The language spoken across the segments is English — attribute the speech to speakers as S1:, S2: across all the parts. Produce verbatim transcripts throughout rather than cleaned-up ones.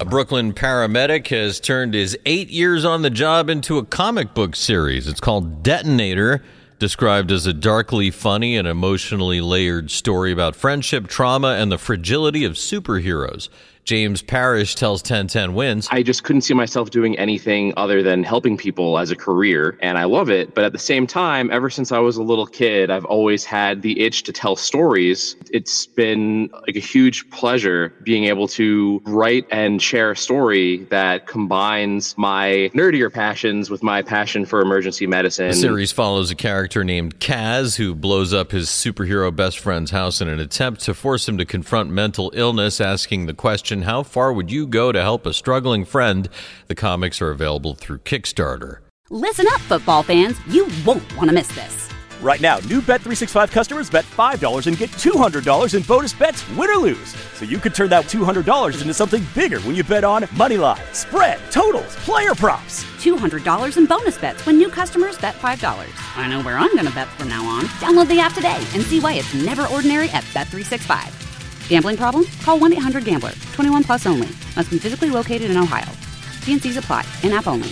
S1: Brooklyn paramedic has turned his eight years on the job into a comic book series. It's called Detonator, described as a darkly funny and emotionally layered story about friendship, trauma, and the fragility of superheroes. James Parrish tells ten ten Wins.
S2: I just couldn't see myself doing anything other than helping people as a career, and I love it. But at the same time, ever since I was a little kid, I've always had the itch to tell stories. It's been like a huge pleasure being able to write and share a story that combines my nerdier passions with my passion for emergency medicine.
S1: The series follows a character named Kaz who blows up his superhero best friend's house in an attempt to force him to confront mental illness, asking the question, how far would you go to help a struggling friend? The comics are available through Kickstarter.
S3: Listen up, football fans. You won't want to miss this.
S4: Right now, new Bet three sixty-five customers bet five dollars and get two hundred dollars in bonus bets, win or lose. So you could turn that two hundred dollars into something bigger when you bet on moneyline, spread, totals, player props.
S3: two hundred dollars in bonus bets when new customers bet five dollars. I know where I'm going to bet from now on. Download the app today and see why it's never ordinary at Bet three sixty-five. Gambling problem? Call one eight hundred gambler. twenty-one plus only. Must be physically located in Ohio. T and C's apply. In-app only.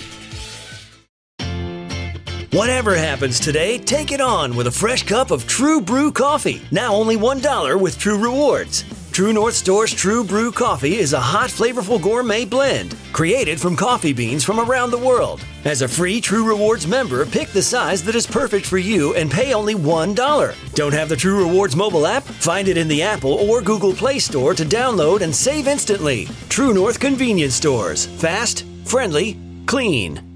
S5: Whatever happens today, take it on with a fresh cup of True Brew coffee. Now only one dollar with True Rewards. True North Store's True Brew coffee is a hot, flavorful gourmet blend created from coffee beans from around the world. As a free True Rewards member, pick the size that is perfect for you and pay only one dollar. Don't have the True Rewards mobile app? Find it in the Apple or Google Play Store to download and save instantly. True North Convenience Stores. Fast, friendly, clean.